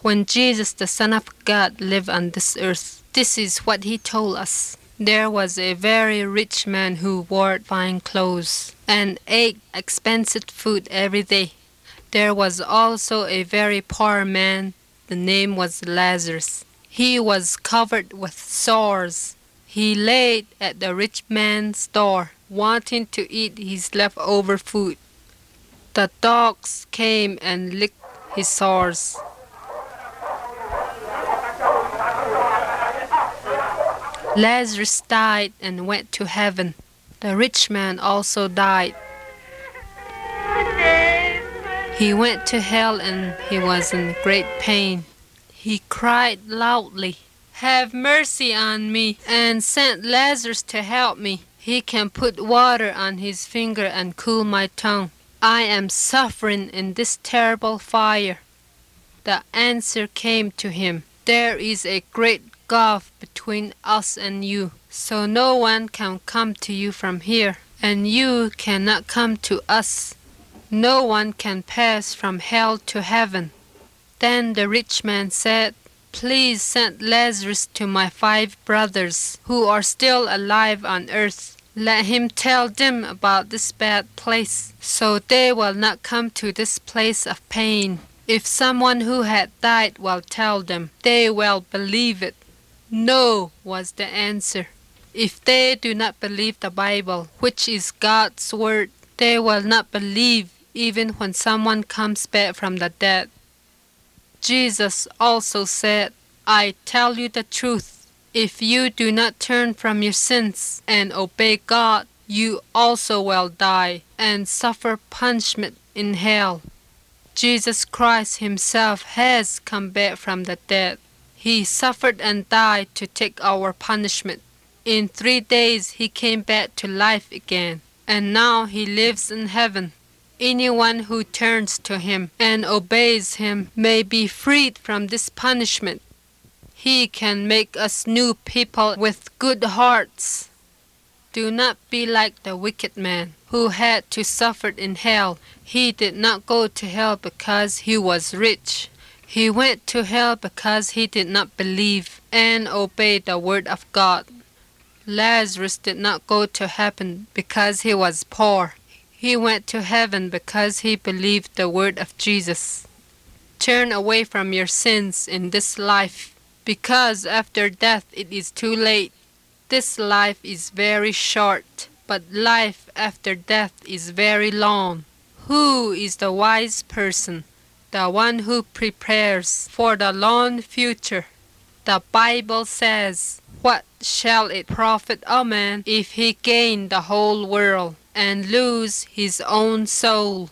When Jesus, the Son of God, lived on this earth, this is what he told us. There was a very rich man who wore fine clothes and ate expensive food every day. There was also a very poor man. The name was Lazarus. He was covered with sores. He laid at the rich man's door, wanting to eat his leftover food. The dogs came and licked his sores. Lazarus died and went to heaven. The rich man also died. He went to hell and he was in great pain. He cried loudly, "Have mercy on me," and sent Lazarus to help me. He can put water on his finger and cool my tongue. I am suffering in this terrible fire. The answer came to him, "There is a great gulf between us and you, so no one can come to you from here, and you cannot come to us. No one can pass from hell to heaven." Then the rich man said, "Please send Lazarus to my 5 brothers who are still alive on earth. Let him tell them about this bad place, so they will not come to this place of pain. If someone who had died will tell them, they will believe it." "No," was the answer. "If they do not believe the Bible, which is God's word, they will not believe even when someone comes back from the dead." Jesus also said, "I tell you the truth. If you do not turn from your sins and obey God, you also will die and suffer punishment in hell." Jesus Christ himself has come back from the dead. He suffered and died to take our punishment. In 3 days he came back to life again, and now he lives in heaven. Anyone who turns to him and obeys him may be freed from this punishment. He can make us new people with good hearts. Do not be like the wicked man who had to suffer in hell. He did not go to hell because he was rich. He went to hell because he did not believe and obey the word of God. Lazarus did not go to heaven because he was poor. He went to heaven because he believed the word of Jesus. Turn away from your sins in this life, because after death it is too late. This life is very short, but life after death is very long. Who is the wise person? The one who prepares for the long future. The Bible says, "What shall it profit a man if he gain the whole world and lose his own soul?"